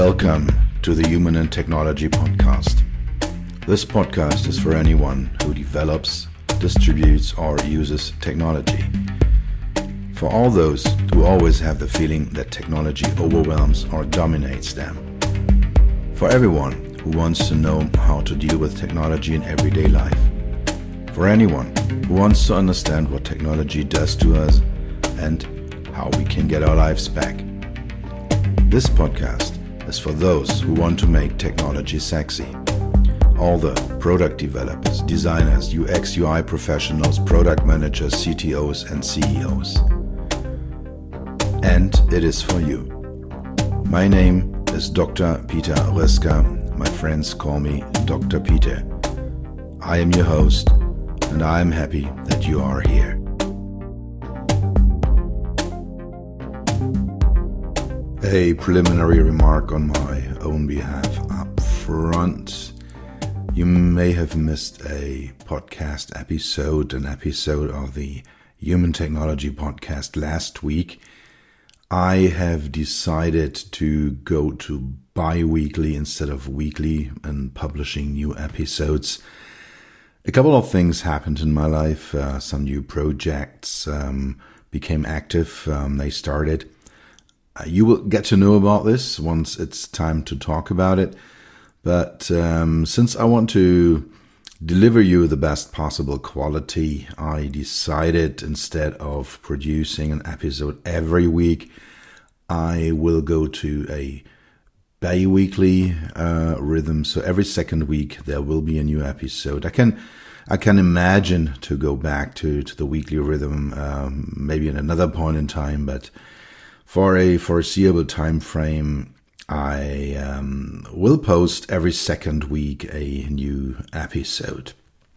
Welcome to the Human and Technology Podcast. This podcast is for anyone who develops, distributes, or uses technology. For all those who always have the feeling that technology overwhelms or dominates them. For everyone who wants to know how to deal with technology in everyday life. For anyone who wants to understand what technology does to us and how we can get our lives back. This podcast is for those who want to make technology sexy. All the product developers, designers, UX, UI professionals, product managers, CTOs, and CEOs. And it is for you. My name is Dr. Peter Röska. My friends call me Dr. Peter. I am your host, and I am happy that you are here. A preliminary remark on my own behalf up front. You may have missed a podcast episode, an episode of the Human Technology Podcast last week. I have decided to go to bi-weekly instead of weekly and publishing new episodes. A couple of things happened in my life. Some new projects became active. They started. You will get to know about this once it's time to talk about it. But since I want to deliver you the best possible quality, I decided instead of producing an episode every week, I will go to a bi-weekly rhythm. So every second week there will be a new episode. I can imagine to go back to the weekly rhythm maybe in another point in time, but for a foreseeable time frame, I will post every second week a new episode.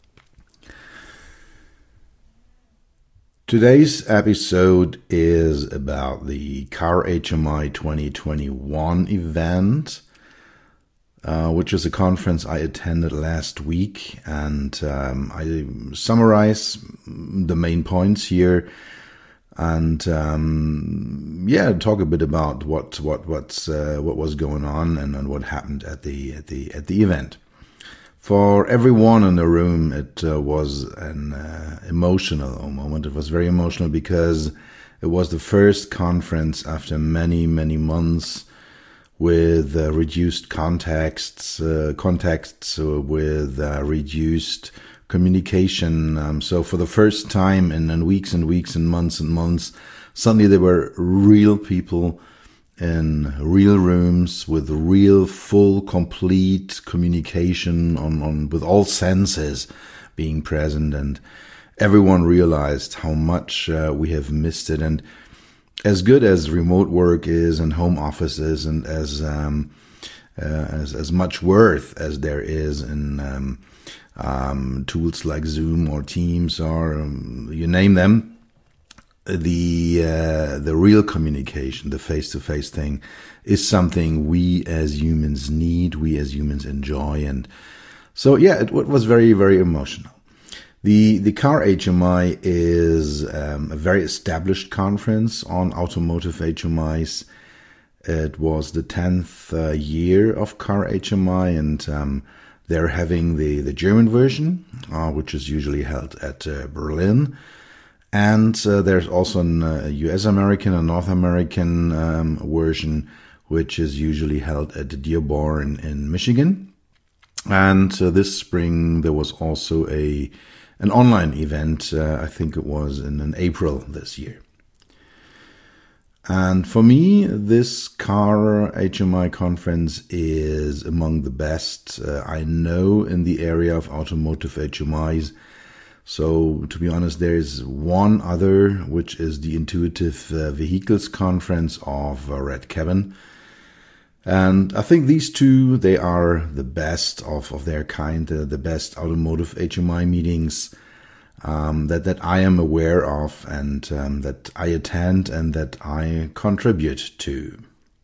Today's episode is about the Car HMI 2021 event, which is a conference I attended last week, and I summarize the main points here. And talk a bit about what was going on and what happened at the event. For everyone in the room, it was an emotional moment. It was very emotional because it was the first conference after many months with reduced contacts with reduced communication. So for the first time in weeks and weeks and months, suddenly there were real people in real rooms with real, full, complete communication on with all senses being present, and everyone realized how much we have missed it. And as good as remote work is and home offices, and as much worth as there is in tools like Zoom or Teams or you name them, the real communication, the face-to-face thing, is something we as humans need, we as humans enjoy. And so it was very, very emotional. The Car HMI is a very established conference on automotive HMIs. It was the 10th year of Car HMI, and they're having the German version, which is usually held at Berlin. And there's also a US American and North American version, which is usually held at Dearborn in Michigan. And this spring there was also an online event. I think it was in April this year. And for me, this Car HMI conference is among the best I know in the area of automotive HMIs. So, to be honest, there is one other, which is the Intuitive Vehicles Conference of Red Cabin. And I think these two, they are the best of their kind, the best automotive HMI meetings that I am aware of, and that I attend and that I contribute to.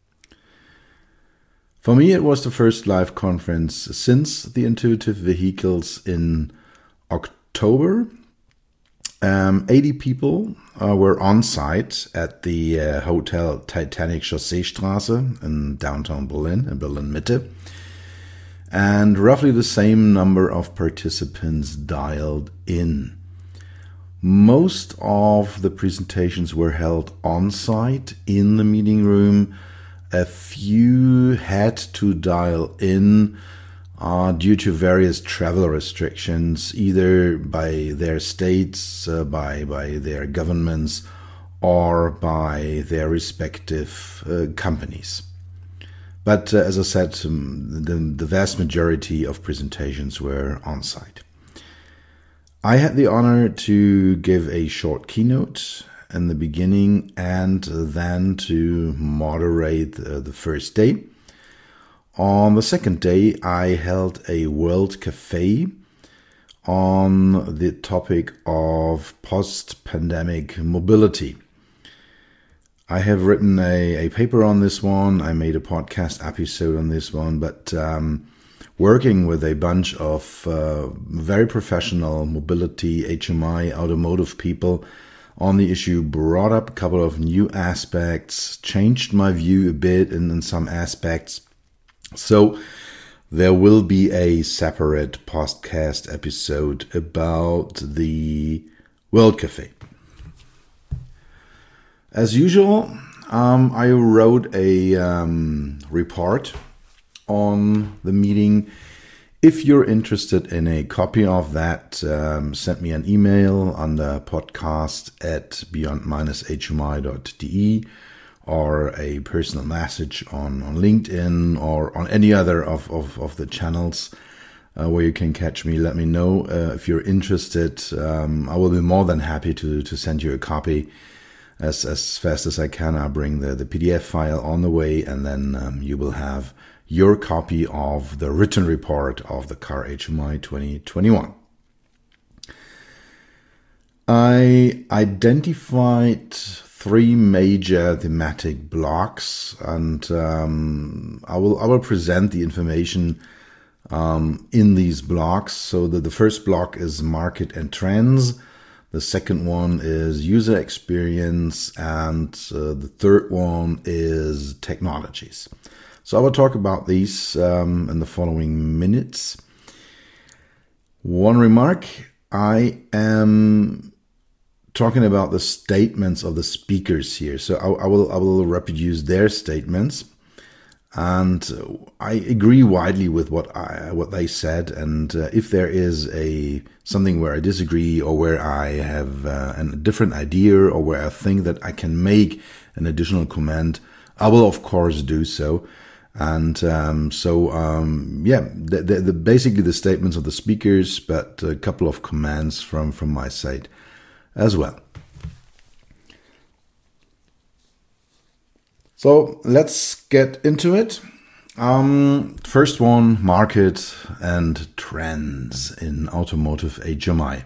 For me, it was the first live conference since the Intuitive Vehicles in October. 80 people were on site at the Hotel Titanic Chausseestraße in downtown Berlin, in Berlin Mitte. And roughly the same number of participants dialed in. Most of the presentations were held on site in the meeting room. A few had to dial in due to various travel restrictions, either by their states, by their governments, or by their respective companies. But as I said, the vast majority of presentations were on site. I had the honor to give a short keynote in the beginning and then to moderate the first day. On the second day, I held a World Cafe on the topic of post-pandemic mobility. I have written a paper on this one. I made a podcast episode on this one, but working with a bunch of very professional mobility, HMI, automotive people on the issue brought up a couple of new aspects, changed my view a bit in some aspects. So there will be a separate podcast episode about the World Cafe. As usual, I wrote a report on the meeting. If you're interested in a copy of that, send me an email on the podcast at beyond-hmi.de or a personal message on LinkedIn or on any other of the channels where you can catch me. Let me know if you're interested. I will be more than happy to send you a copy as fast as I can. I'll bring the PDF file on the way, and then you will have your copy of the written report of the Car HMI 2021. I identified three major thematic blocks, and I will present the information in these blocks. So the first block is market and trends. The second one is user experience, and the third one is technologies. So I will talk about these in the following minutes. One remark, I am talking about the statements of the speakers here. So I will reproduce their statements, and I agree widely with what they said. And if there is something where I disagree, or where I have a different idea, or where I think that I can make an additional comment, I will of course do so. And basically the statements of the speakers, but a couple of comments from my side as well. So let's get into it. First one, market and trends in automotive HMI.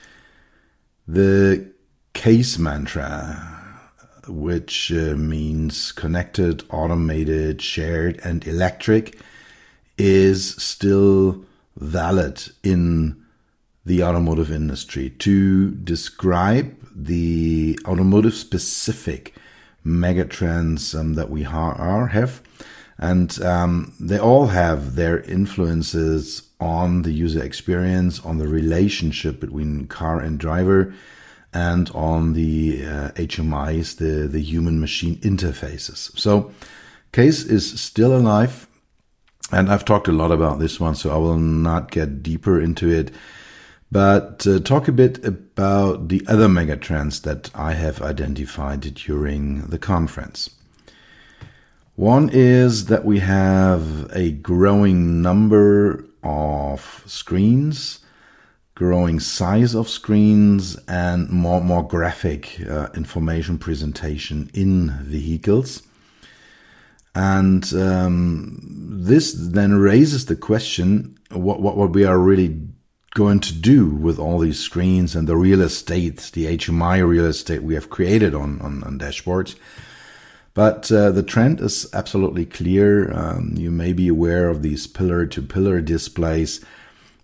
The CASE mantra, which means connected, automated, shared, and electric, is still valid in the automotive industry to describe the automotive-specific megatrends that we have. And they all have their influences on the user experience, on the relationship between car and driver, and on the HMIs, the human-machine interfaces. So CASE is still alive, and I've talked a lot about this one, so I will not get deeper into it, but talk a bit about the other megatrends that I have identified during the conference. One is that we have a growing number of screens, growing size of screens, and more graphic information presentation in vehicles. And this then raises the question, what we are really going to do with all these screens and the real estate, the HMI real estate we have created on dashboards. But the trend is absolutely clear. You may be aware of these pillar-to-pillar displays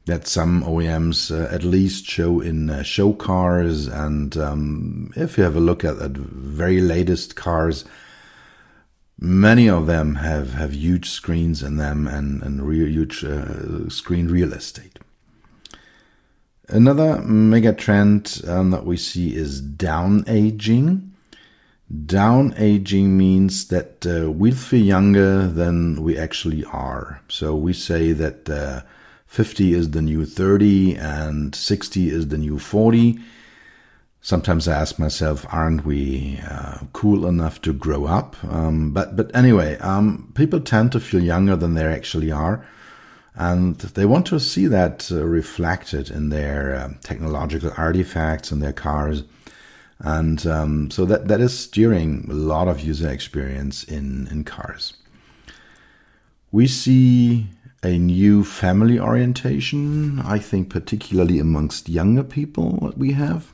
that some OEMs at least show in show cars. And if you have a look at the very latest cars, many of them have huge screens in them and huge screen real estate. Another mega trend that we see is down aging. Down aging means that we feel younger than we actually are. So we say that 50 is the new 30 and 60 is the new 40. Sometimes I ask myself, aren't we cool enough to grow up? But anyway, people tend to feel younger than they actually are. And they want to see that reflected in their technological artifacts in their cars. And so that is steering a lot of user experience in cars. We see a new family orientation, I think particularly amongst younger people that we have.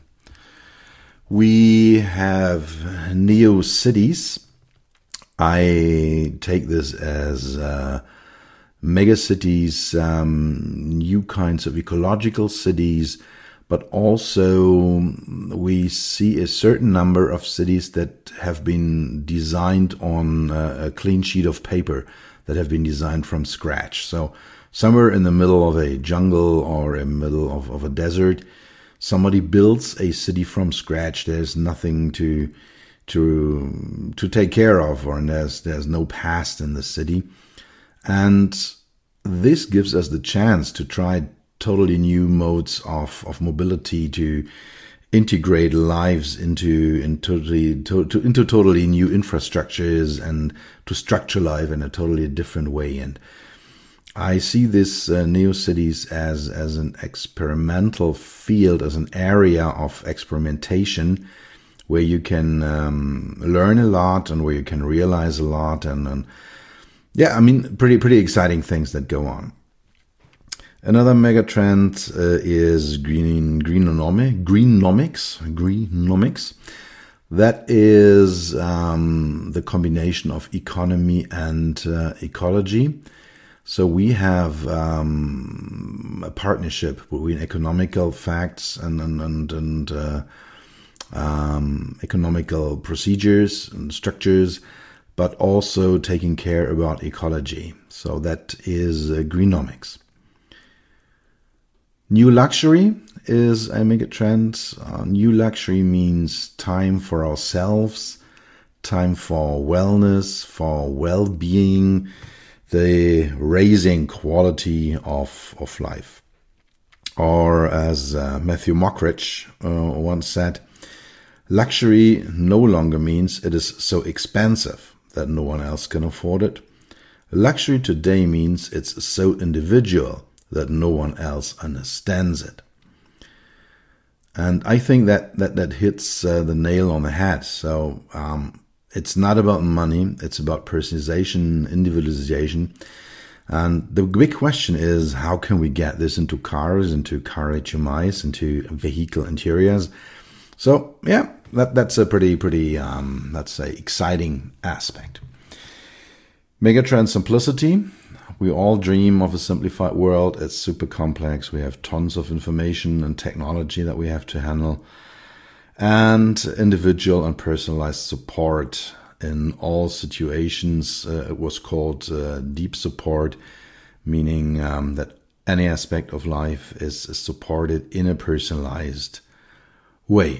We have neo cities. I take this as megacities, new kinds of ecological cities, but also we see a certain number of cities that have been designed on a clean sheet of paper, that have been designed from scratch. So somewhere in the middle of a jungle or in the middle of a desert, somebody builds a city from scratch. There's nothing to take care of, or there's no past in the city. And this gives us the chance to try totally new modes of mobility, to integrate lives into totally new infrastructures and to structure life in a totally different way. And I see this neo-cities as an experimental field, as an area of experimentation where you can learn a lot and where you can realize a lot. And yeah, I mean, pretty exciting things that go on. Another mega trend is greennomics. That is the combination of economy and ecology. So we have a partnership between economical facts and economical procedures and structures, but also taking care about ecology. So that is greennomics. New luxury is a mega trend. New luxury means time for ourselves, time for wellness, for well-being, the raising quality of life. Or as Matthew Mockridge once said, luxury no longer means it is so expensive that no one else can afford it. Luxury today means it's so individual that no one else understands it. And I think that hits the nail on the head. So it's not about money, it's about personalization, individualization. And the big question is, how can we get this into cars, into car HMIs, into vehicle interiors? So yeah, that's a pretty let's say, exciting aspect. Megatrend simplicity. We all dream of a simplified world. It's super complex. We have tons of information and technology that we have to handle. And individual and personalized support in all situations. It was called deep support, meaning that any aspect of life is supported in a personalized way.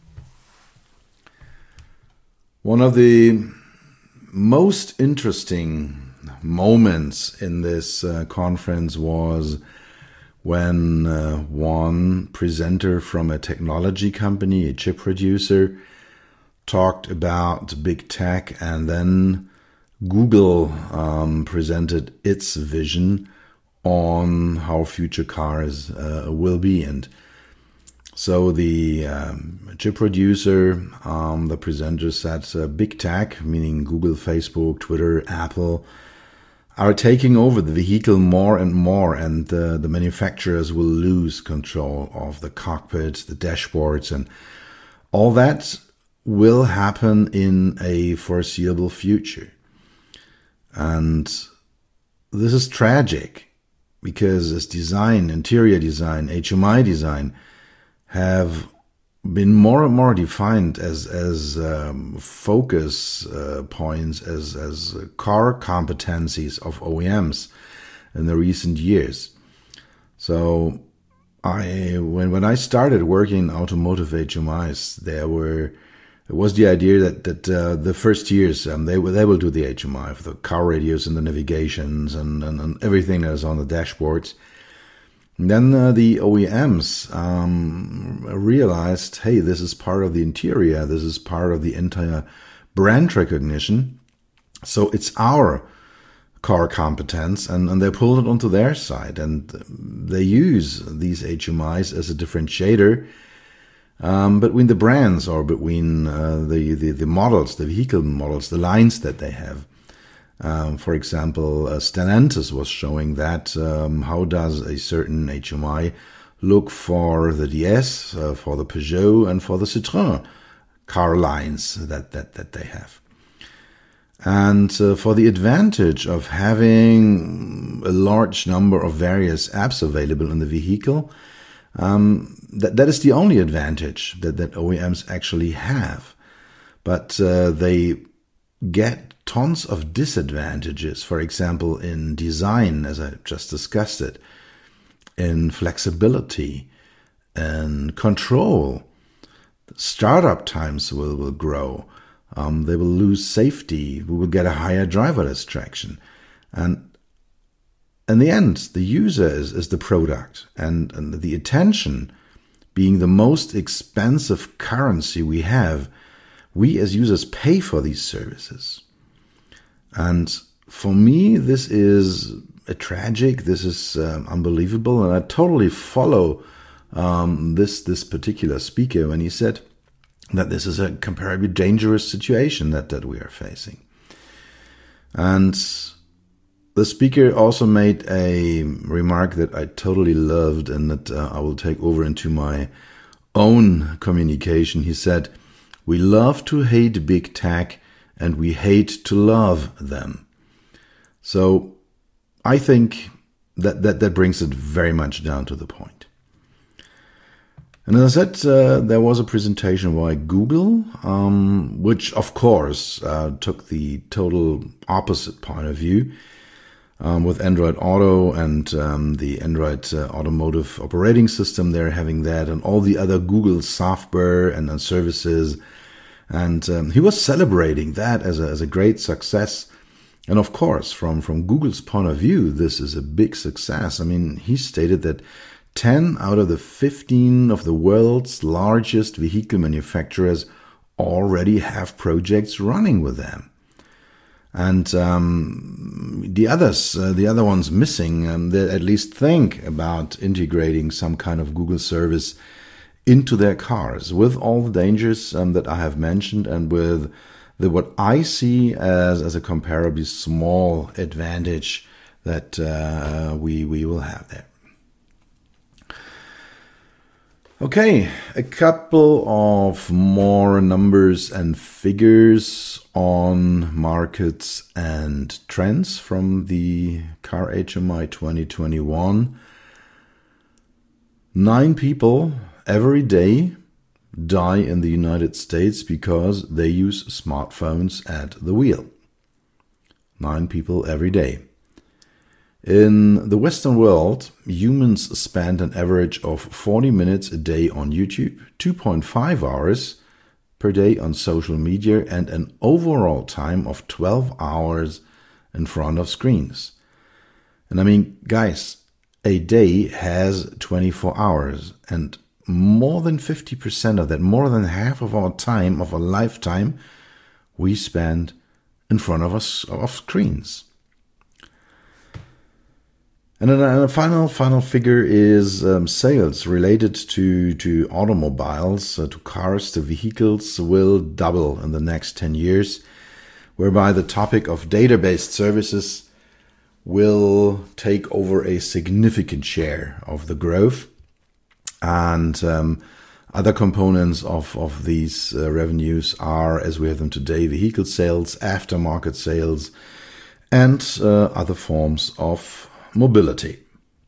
One of the most interesting moments in this conference was when one presenter from a technology company, a chip producer, talked about big tech, and then Google presented its vision on how future cars will be. And so the chip producer, the presenter said big tech, meaning Google, Facebook, Twitter, Apple, are taking over the vehicle more and more, and the manufacturers will lose control of the cockpit, the dashboards, and all that will happen in a foreseeable future. And this is tragic, because as design, interior design, HMI design have been more and more defined as focus points, as core competencies of OEMs in the recent years. So when I started working in automotive HMIs, there was the idea that the first years they will do the HMI for the car radios and the navigations and everything that is on the dashboards. And then the OEMs realized, hey, this is part of the interior, this is part of the entire brand recognition, so it's our core competence, and they pulled it onto their side, and they use these HMIs as a differentiator between the brands or between the models, the vehicle models, the lines that they have. For example, Stellantis was showing that how does a certain HMI look for the DS, for the Peugeot, and for the Citroën car lines that they have. And for the advantage of having a large number of various apps available in the vehicle, that is the only advantage that OEMs actually have. But they get tons of disadvantages, for example, in design, as I just discussed it, in flexibility and control. Startup times will grow. They will lose safety. We will get a higher driver distraction. And in the end, the user is the product. And the attention being the most expensive currency we have, we as users pay for these services. And for me, this is tragic. This is unbelievable. And I totally follow this particular speaker when he said that this is a comparably dangerous situation that we are facing. And the speaker also made a remark that I totally loved and that I will take over into my own communication. He said, "We love to hate big tech and we hate to love them." So I think that brings it very much down to the point. And as I said, there was a presentation by Google, which of course took the total opposite point of view with Android Auto and the Android Automotive Operating System. They're having that and all the other Google software and services. And he was celebrating that as a great success. And of course, from Google's point of view, this is a big success. I mean, he stated that 10 out of the 15 of the world's largest vehicle manufacturers already have projects running with them. And the other ones missing, they at least think about integrating some kind of Google service into their cars with all the dangers that I have mentioned and with what I see as a comparably small advantage that we will have there. Okay, a couple of more numbers and figures on markets and trends from the Car HMI 2021. 9 people every day die in the United States because they use smartphones at the wheel. 9 people every day. In the Western world, humans spend an average of 40 minutes a day on YouTube, 2.5 hours per day on social media, and an overall time of 12 hours in front of screens. And I mean, guys, a day has 24 hours, and more than 50% of that, more than half of our time, of our lifetime, we spend in front of us of screens. And then a final figure is sales related to automobiles, to cars, to vehicles will double in the next 10 years, whereby the topic of database services will take over a significant share of the growth. And other components of these revenues are, as we have them today, vehicle sales, aftermarket sales, and other forms of mobility.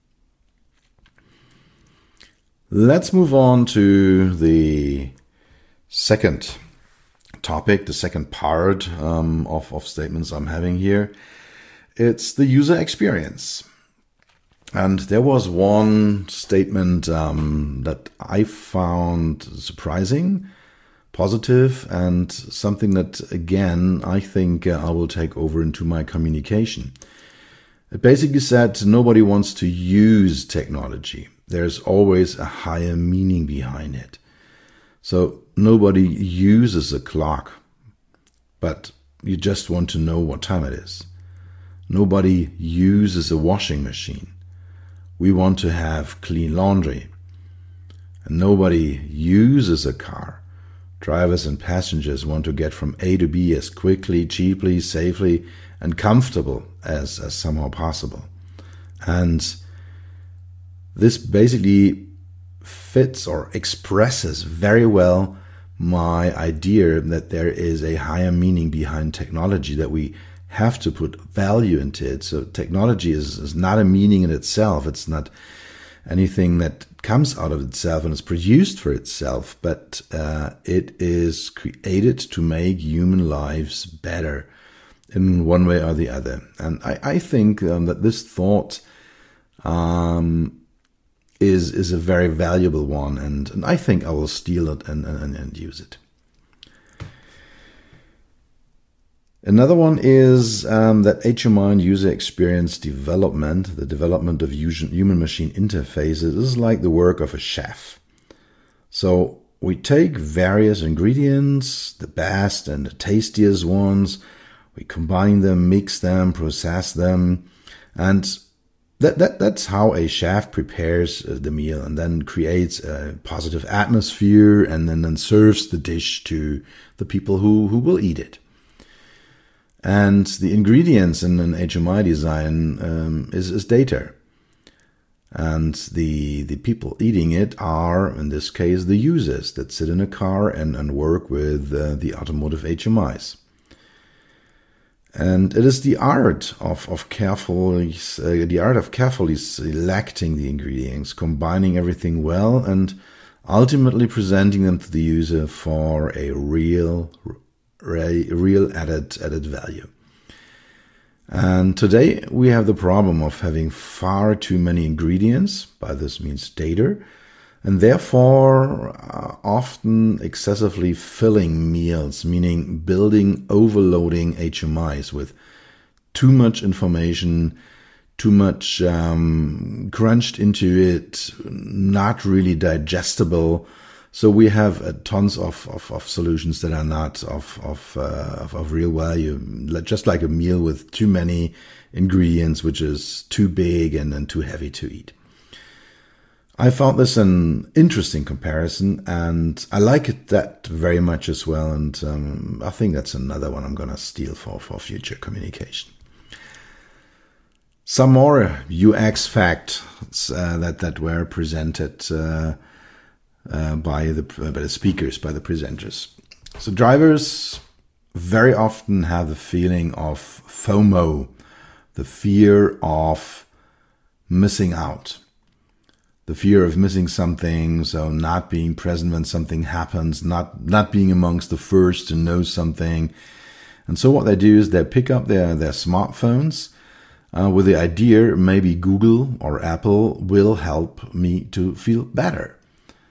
Let's move on to the second topic, the second part of statements I'm having here. It's the user experience. And there was one statement that I found surprising, positive, and something that, again, I think I will take over into my communication. It basically said nobody wants to use technology. There's always a higher meaning behind it. So nobody uses a clock, but you just want to know what time it is. Nobody uses a washing machine. We want to have clean laundry. And nobody uses a car. Drivers and passengers want to get from A to B as quickly, cheaply, safely, and comfortable as somehow possible. And this basically fits or expresses very well my idea that there is a higher meaning behind technology, that we have to put value into it. So technology is not a meaning in itself. It's not anything that comes out of itself and is produced for itself, but it is created to make human lives better in one way or the other. And I think that this thought is a very valuable one, and I think I will steal it and use it. Another one is that HMI and user experience development, the development of human-machine interfaces, is like the work of a chef. So we take various ingredients, the best and the tastiest ones, we combine them, mix them, process them, and that's how a chef prepares the meal and then creates a positive atmosphere and then serves the dish to the people who will eat it. And the ingredients in an HMI design is data. And the people eating it are, in this case, the users that sit in a car and work with the automotive HMIs. And it is the art of carefully selecting the ingredients, combining everything well, and ultimately presenting them to the user for a real added value. And today we have the problem of having far too many ingredients, by this means data, and therefore often excessively filling meals, meaning building overloading HMIs with too much information, too much crunched into it, not really digestible. So we have tons of solutions that are not of real value, just like a meal with too many ingredients, which is too big and too heavy to eat. I found this an interesting comparison, and I like it that very much as well. And I think that's another one I'm going to steal for future communication. Some more UX facts that were presented by the speakers, by the presenters. So drivers very often have the feeling of FOMO, the fear of missing out. The fear of missing something, so not being present when something happens, not being amongst the first to know something. And so what they do is they pick up their smartphones with the idea maybe Google or Apple will help me to feel better.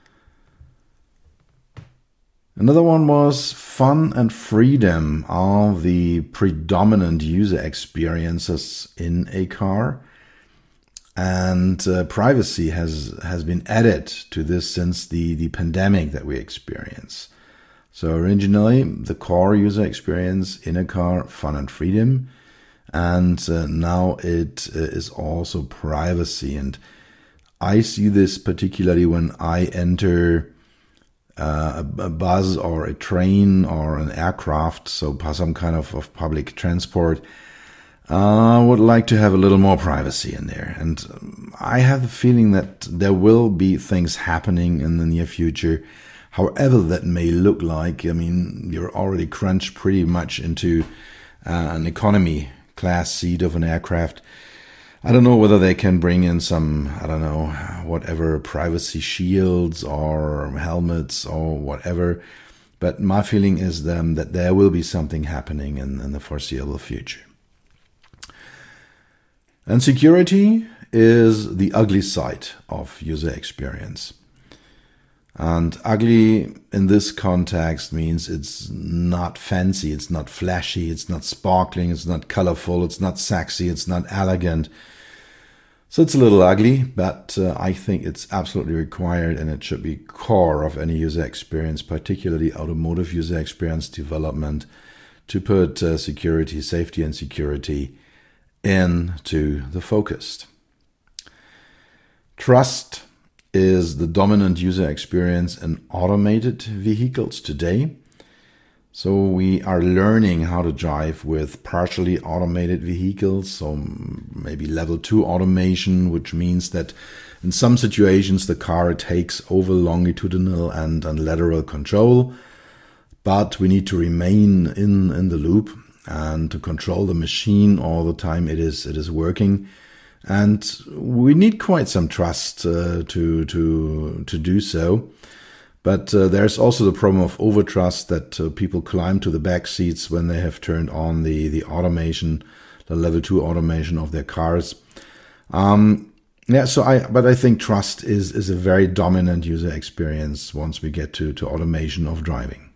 Another one was fun and freedom are the predominant user experiences in a car. And privacy has been added to this since the pandemic that we experience. So originally, the core user experience in a car, fun and freedom. And now it is also privacy. And I see this particularly when I enter a bus or a train or an aircraft, so some kind of public transport. I would like to have a little more privacy in there. And I have the feeling that there will be things happening in the near future, however that may look like. I mean, you're already crunched pretty much into an economy class seat of an aircraft. I don't know whether they can bring in some, whatever, privacy shields or helmets or whatever. But my feeling is that there will be something happening in the foreseeable future. And security is the ugly side of user experience. And ugly in this context means it's not fancy, it's not flashy, it's not sparkling, it's not colorful, it's not sexy, it's not elegant. So it's a little ugly, but I think it's absolutely required, and it should be core of any user experience, particularly automotive user experience development, to put security, safety and security into the focus. Trust is the dominant user experience in automated vehicles today. So we are learning how to drive with partially automated vehicles, so maybe level 2 automation, which means that in some situations the car takes over longitudinal and lateral control, but we need to remain in the loop and to control the machine all the time it is working. And we need quite some trust to do so. But there's also the problem of overtrust, that people climb to the back seats when they have turned on the automation, the level 2 automation of their cars. But I think trust is a very dominant user experience once we get to automation of driving.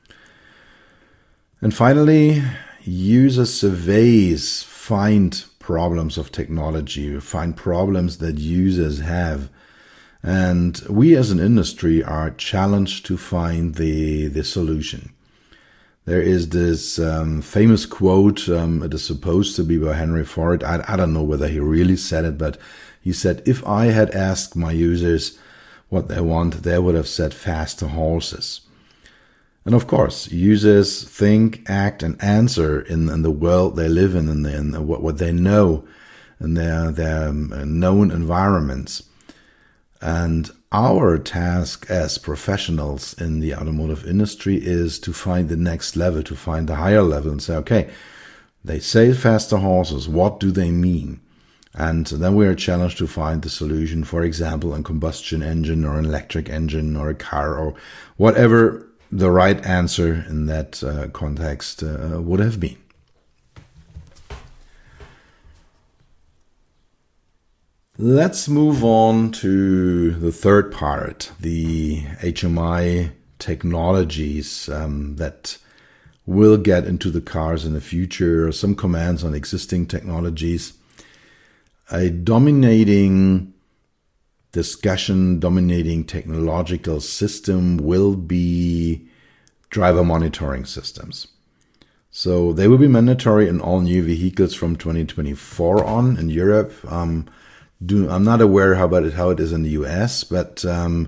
And finally, user surveys find problems of technology, find problems that users have. And we as an industry are challenged to find the solution. There is this famous quote, it is supposed to be by Henry Ford. I don't know whether he really said it, but he said, if I had asked my users what they want, they would have said faster horses. And of course, users think, act, and answer in the world they live in what they know, in their known environments. And our task as professionals in the automotive industry is to find the next level, to find the higher level and say, okay, they say faster horses, what do they mean? And then we are challenged to find the solution, for example, a combustion engine or an electric engine or a car or whatever the right answer in that context would have been. Let's move on to the third part, the HMI technologies that will get into the cars in the future, some comments on existing technologies. A dominating discussion, dominating technological system will be driver monitoring systems. So they will be mandatory in all new vehicles from 2024 on in Europe. I'm not aware how it is in the US, but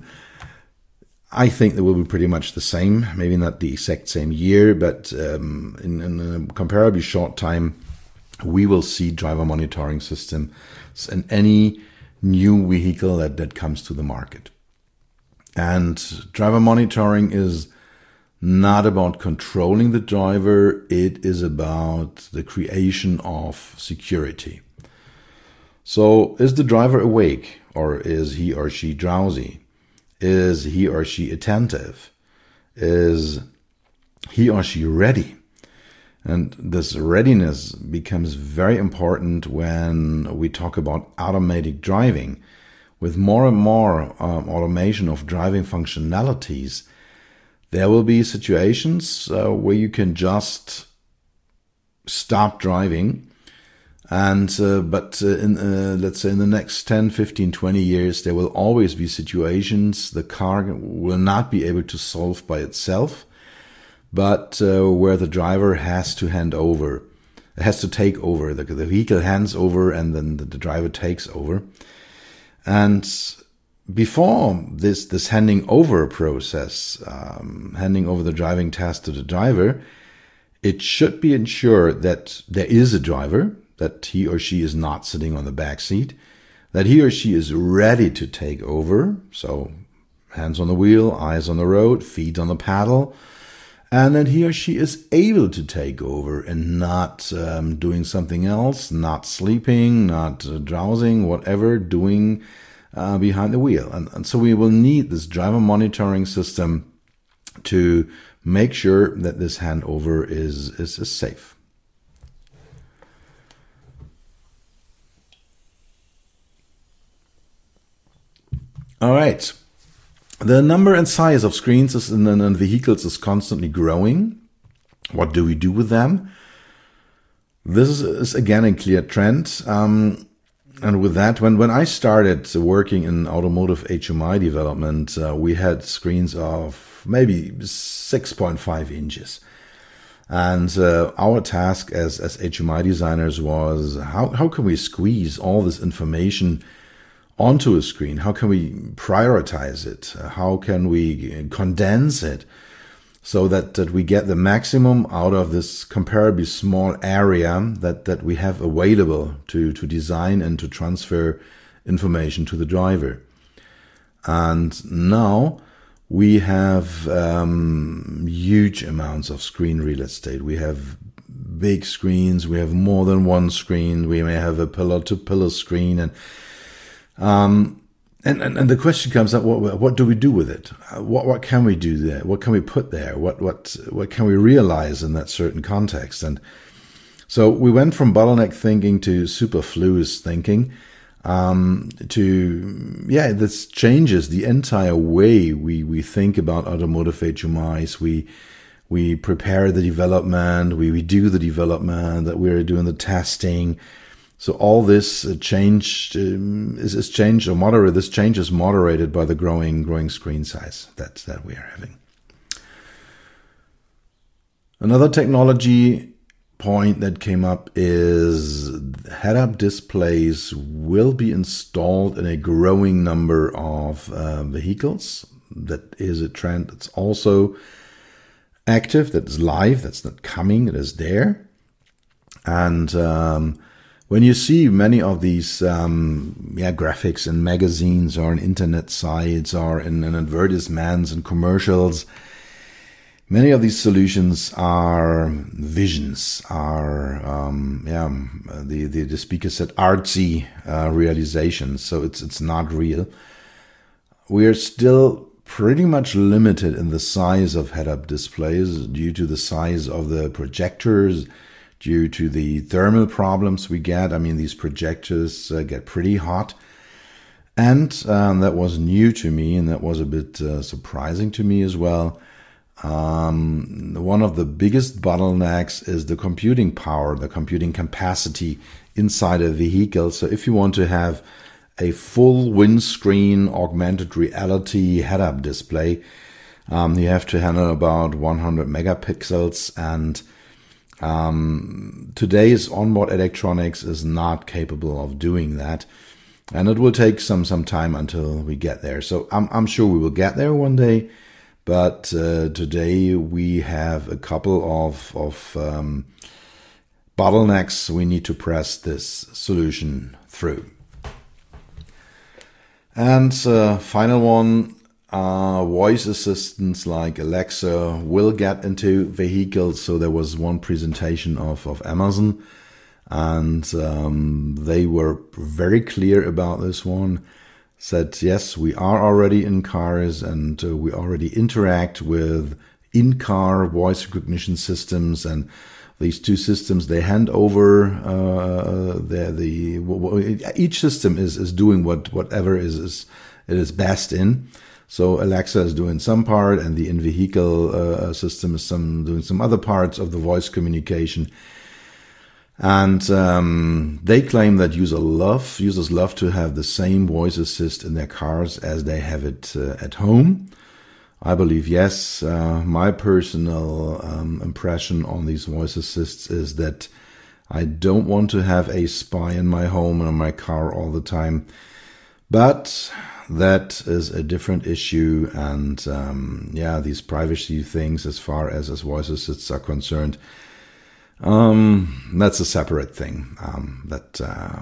I think they will be pretty much the same. Maybe not the exact same year, but in a comparably short time, we will see driver monitoring systems in any new vehicle that comes to the market. And driver monitoring is not about controlling the driver, it is about the creation of security. So is the driver awake, or is he or she drowsy? Is he or she attentive? Is he or she ready? And this readiness becomes very important when we talk about automatic driving. With more and more automation of driving functionalities, there will be situations where you can just stop driving. And let's say in the next 10, 15, 20 years, there will always be situations the car will not be able to solve by itself, but where the driver has to take over. The vehicle hands over and then the driver takes over. And before this handing over process, handing over the driving task to the driver, it should be ensured that there is a driver, that he or she is not sitting on the back seat, that he or she is ready to take over. So hands on the wheel, eyes on the road, feet on the paddle. and then he or she is able to take over and not doing something else, not sleeping, not drowsing, whatever, doing behind the wheel. And so we will need this driver monitoring system to make sure that this handover is safe. All right. The number and size of screens in vehicles is constantly growing. What do we do with them? This is again a clear trend. And with that, when I started working in automotive HMI development, we had screens of maybe 6.5 inches. And our task as HMI designers was how can we squeeze all this information onto a screen? How can we prioritize it? How can we condense it so that we get the maximum out of this comparably small area that we have available to design and to transfer information to the driver? And now we have huge amounts of screen real estate. We have big screens. We have more than one screen. We may have a pillar-to-pillar screen, and the question comes up: what do we do with it? What can we do there? What can we put there? What can we realize in that certain context? And so we went from bottleneck thinking to superfluous thinking. This changes the entire way we think about automotive HMIs. We prepare the development, we do the development, that we're doing the testing. So all this change is changed or moderated. This change is moderated by the growing screen size that we are having. Another technology point that came up is head-up displays will be installed in a growing number of vehicles. That is a trend that's also active, that's live, that's not coming, it is there. And when you see many of these graphics in magazines or in internet sites or in advertisements and commercials, many of these solutions are visions, are the speaker said artsy realizations. So it's not real. We are still pretty much limited in the size of head-up displays due to the size of the projectors, due to the thermal problems we get. I mean, these projectors get pretty hot. And that was new to me, and that was a bit surprising to me as well. One of the biggest bottlenecks is the computing power, the computing capacity inside a vehicle. So if you want to have a full windscreen augmented reality head-up display, you have to handle about 100 megapixels, and today's onboard electronics is not capable of doing that, and it will take some time until we get there. So I'm sure we will get there one day, but today we have a couple of bottlenecks we need to press this solution through. And final one, voice assistants like Alexa will get into vehicles. So there was one presentation of Amazon, and they were very clear about this one. Said, yes, we are already in cars, and we already interact with in-car voice recognition systems, and these two systems, they hand over each system is doing whatever it is best in. So Alexa is doing some part, and the in-vehicle system is doing some other parts of the voice communication. And they claim that users love to have the same voice assist in their cars as they have it at home. I believe yes. My personal impression on these voice assists is that I don't want to have a spy in my home and in my car all the time. But that is a different issue, and these privacy things as far as voice assists are concerned, that's a separate thing. That's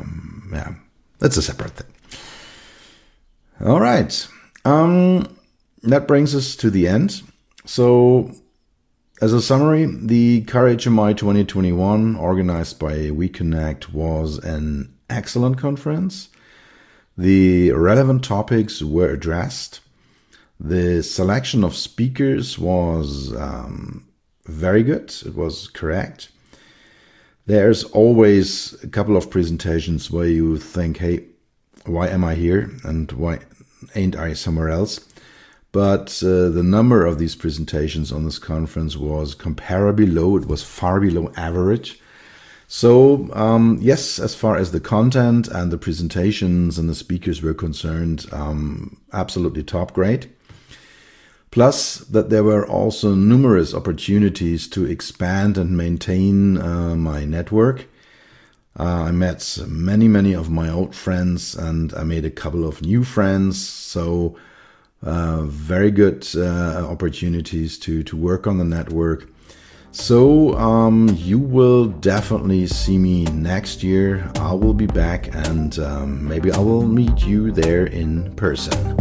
a separate thing. All right. That brings us to the end. So As a summary, the CarHMI 2021, organized by WeConnect, was an excellent conference. The relevant topics were addressed. The selection of speakers was very good. It was correct. There's always a couple of presentations where you think, hey, why am I here and why ain't I somewhere else? But the number of these presentations on this conference was comparably low. It was far below average. So yes, as far as the content and the presentations and the speakers were concerned, absolutely top grade. Plus that there were also numerous opportunities to expand and maintain my network. I met many of my old friends and I made a couple of new friends. So very good opportunities to work on the network. So you will definitely see me next year. I will be back and maybe I will meet you there in person.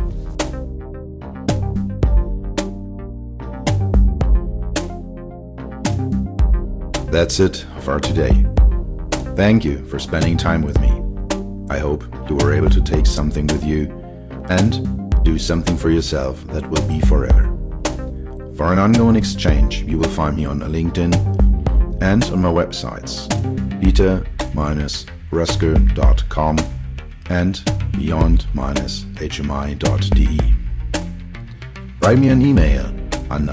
That's it for today. Thank you for spending time with me. I hope you were able to take something with you and do something for yourself that will be forever. For an ongoing exchange, you will find me on LinkedIn and on my websites, peter-rusker.com and beyond-hmi.de. Write me an email on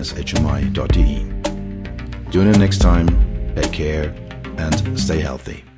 podcast@beyond-hmi.de. Tune in next time, take care and stay healthy.